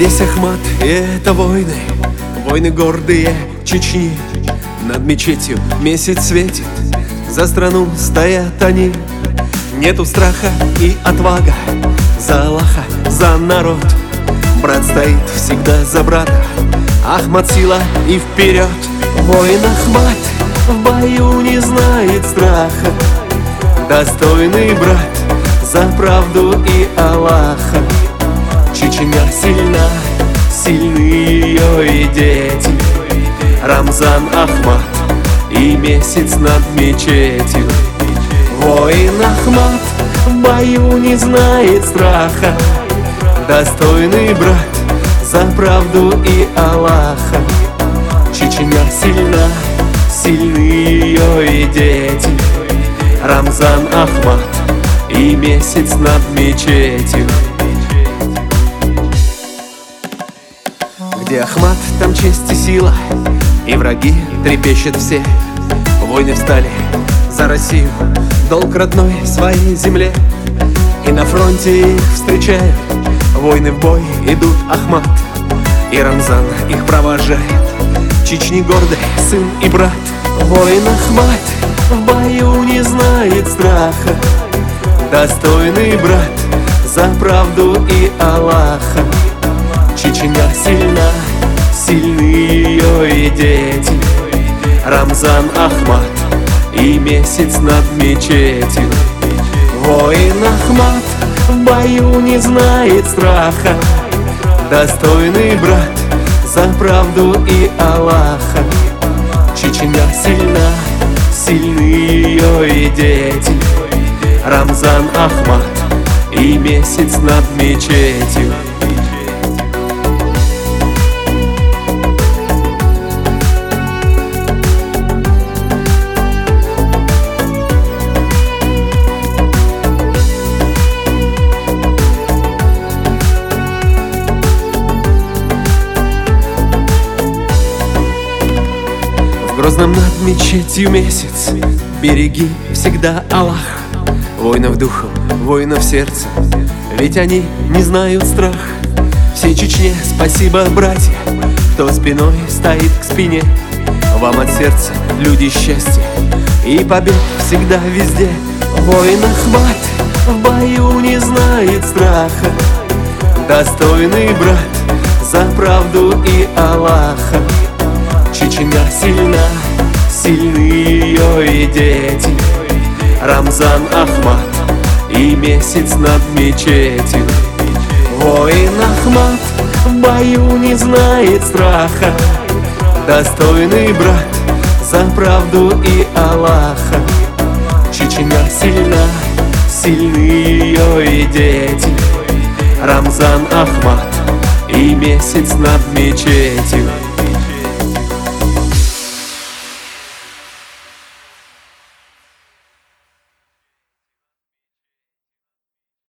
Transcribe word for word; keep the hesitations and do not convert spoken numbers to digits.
Здесь Ахмат, и это войны, войны гордые Чечни. Над мечетью месяц светит, за страну стоят они. Нету страха и отвага, за Аллаха, за народ. Брат стоит всегда за брата, Ахмат сила и вперед. Воин Ахмат в бою не знает страха, достойный брат за правду и Аллаха. Чечня сильна, сильны ее и дети. Рамзан Ахмат и месяц над мечетью. Воин Ахмат в бою не знает страха, достойный брат за правду и Аллаха. Чечня сильна, сильны ее и дети. Рамзан Ахмат и месяц над мечетью. Где Ахмат, там честь и сила, и враги трепещут все. Войны встали за Россию, долг родной своей земле. И на фронте их встречают, войны в бой идут Ахмат, и Рамзан их провожает. Чечни гордый сын и брат. Воин Ахмат в бою не знает страха, достойный брат за правду и Аллаха. Чечня сильна, сильны ее и дети. Рамзан Ахмат и месяц над мечетью. Воин Ахмат в бою не знает страха, достойный брат за правду и Аллаха. Чечня сильна, сильны ее и дети. Рамзан Ахмат и месяц над мечетью. В Грозном над мечетью месяц, береги всегда Аллах. Воинов духом, воинов сердцем, ведь они не знают страх. Всей Чечне спасибо, братья, кто спиной стоит к спине. Вам от сердца, люди, счастья и побед всегда везде. Воин Ахмат в бою не знает страха, достойный брат за правду и Аллаха. Чечня сильна, сильны ее и дети. Рамзан Ахмат и месяц над мечетью. Воин Ахмат в бою не знает страха, достойный брат за правду и Аллаха. Чечня сильна, сильны ее и дети. Рамзан Ахмат и месяц над мечетью.